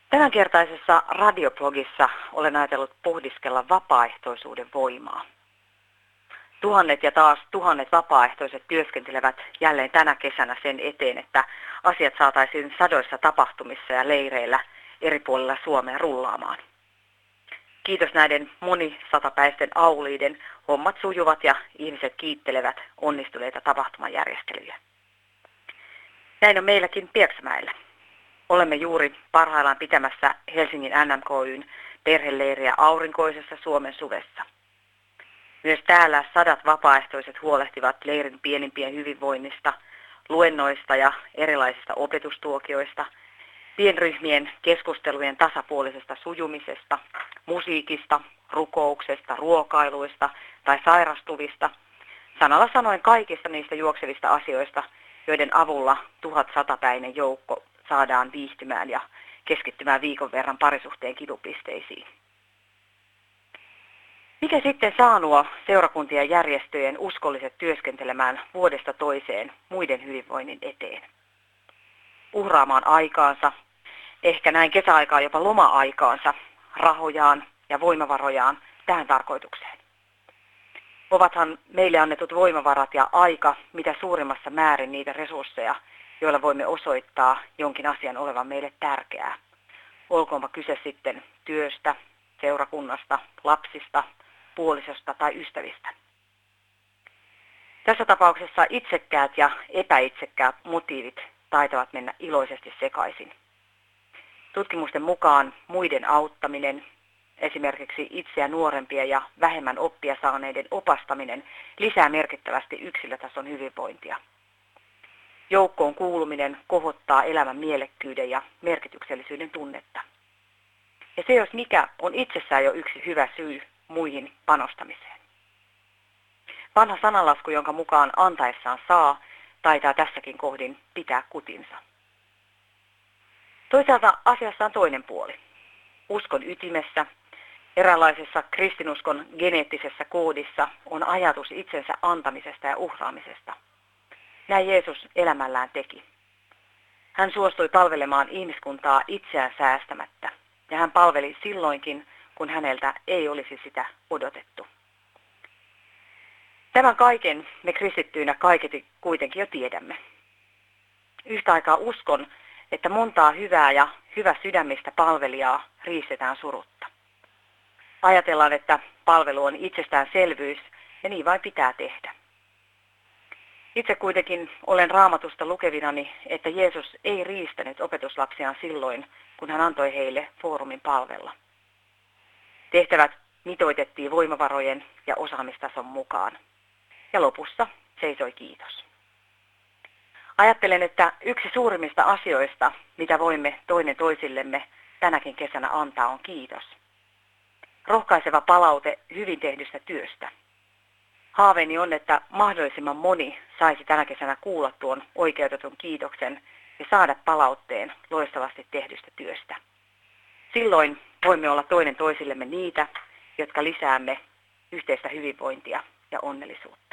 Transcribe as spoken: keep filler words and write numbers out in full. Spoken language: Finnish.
Tämänkertaisessa radioblogissa olen ajatellut pohdiskella vapaaehtoisuuden voimaa. Tuhannet ja taas tuhannet vapaaehtoiset työskentelevät jälleen tänä kesänä sen eteen, että asiat saataisiin sadoissa tapahtumissa ja leireillä eri puolilla Suomea rullaamaan. Kiitos näiden monisatapäisten auliiden, hommat sujuvat ja ihmiset kiittelevät onnistuneita tapahtumajärjestelyjä. Näin on meilläkin Pieksämäellä. Olemme juuri parhaillaan pitämässä Helsingin N M K Y:n perheleiriä aurinkoisessa Suomen suvessa. Myös täällä sadat vapaaehtoiset huolehtivat leirin pienimpien hyvinvoinnista, luennoista ja erilaisista opetustuokioista, pienryhmien keskustelujen tasapuolisesta sujumisesta, musiikista, rukouksesta, ruokailuista tai sairastuvista, sanalla sanoen kaikista niistä juoksevista asioista, joiden avulla tuhatsatapäinen joukko saadaan viihtymään ja keskittymään viikon verran parisuhteen kipupisteisiin. Mikä sitten saa nuo seurakuntien ja järjestöjen uskolliset työskentelemään vuodesta toiseen muiden hyvinvoinnin eteen? Uhraamaan aikaansa, ehkä näin kesäaikaan jopa loma-aikaansa, rahojaan ja voimavarojaan tähän tarkoitukseen. Ovathan meille annetut voimavarat ja aika mitä suurimmassa määrin niitä resursseja, joilla voimme osoittaa jonkin asian olevan meille tärkeää. Olkoonpa kyse sitten työstä, seurakunnasta, lapsista, puolisosta tai ystävistä. Tässä tapauksessa itsekkäät ja epäitsekkäät motiivit taitavat mennä iloisesti sekaisin. Tutkimusten mukaan muiden auttaminen, esimerkiksi itseä nuorempia ja vähemmän oppia saaneiden opastaminen, lisää merkittävästi yksilötason hyvinvointia. Joukkoon kuuluminen kohottaa elämän mielekkyyden ja merkityksellisyyden tunnetta. Ja se jos mikä on itsessään jo yksi hyvä syy muihin panostamiseen. Vanha sananlasku, jonka mukaan antaessaan saa, taitaa tässäkin kohdin pitää kutinsa. Toisaalta asiassa on toinen puoli. Uskon ytimessä, eräänlaisessa kristinuskon geneettisessä koodissa on ajatus itsensä antamisesta ja uhraamisesta. Näin Jeesus elämällään teki. Hän suostui palvelemaan ihmiskuntaa itseään säästämättä, ja hän palveli silloinkin, kun häneltä ei olisi sitä odotettu. Tämän kaiken me kristittyinä kaiketi kuitenkin jo tiedämme. Yhtä aikaa uskon, että montaa hyvää ja hyvä sydämistä palvelijaa riistetään surutta. Ajatellaan, että palvelu on itsestäänselvyys ja niin vain pitää tehdä. Itse kuitenkin olen Raamatusta lukevinani, että Jeesus ei riistänyt opetuslapsiaan silloin, kun hän antoi heille foorumin palvella. Tehtävät mitoitettiin voimavarojen ja osaamistason mukaan. Ja lopussa seisoi kiitos. Ajattelen, että yksi suurimmista asioista, mitä voimme toinen toisillemme tänäkin kesänä antaa, on kiitos. Rohkaiseva palaute hyvin tehdystä työstä. Haaveeni on, että mahdollisimman moni saisi tänä kesänä kuulla tuon oikeutetun kiitoksen ja saada palautteen loistavasti tehdystä työstä. Silloin voimme olla toinen toisillemme niitä, jotka lisäämme yhteistä hyvinvointia ja onnellisuutta.